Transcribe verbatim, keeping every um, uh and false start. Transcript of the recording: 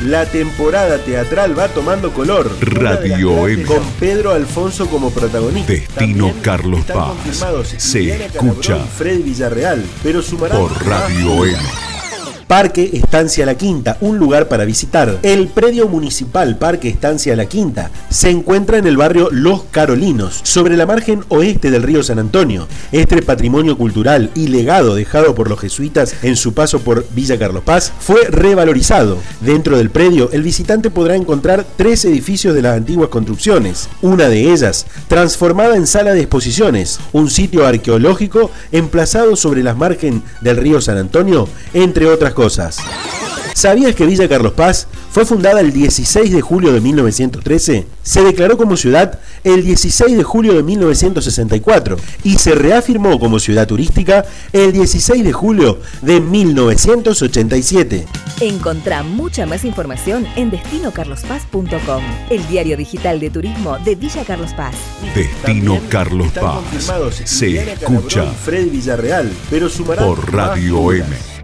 la temporada teatral va tomando color. Radio M. Con Pedro Alfonso como protagonista. Destino También Carlos están Paz. confirmados Se Liliana escucha Calabró y Fred Villarreal, pero sumarán por Radio M. Parque Estancia La Quinta, un lugar para visitar. El predio municipal Parque Estancia La Quinta se encuentra en el barrio Los Carolinos, sobre la margen oeste del río San Antonio. Este patrimonio cultural y legado dejado por los jesuitas en su paso por Villa Carlos Paz fue revalorizado. Dentro del predio, el visitante podrá encontrar tres edificios de las antiguas construcciones, una de ellas transformada en sala de exposiciones, un sitio arqueológico emplazado sobre las márgenes del río San Antonio, entre otras cosas. ¿Sabías que Villa Carlos Paz fue fundada el dieciséis de julio de mil novecientos trece? Se declaró como ciudad el dieciséis de julio de mil novecientos sesenta y cuatro y se reafirmó como ciudad turística el dieciséis de julio de mil novecientos ochenta y siete. Encontrá mucha más información en destino carlos paz punto com, el diario digital de turismo de Villa Carlos Paz. Destino Carlos Paz. Se escucha Fred Villarreal, pero sumarán por Radio M.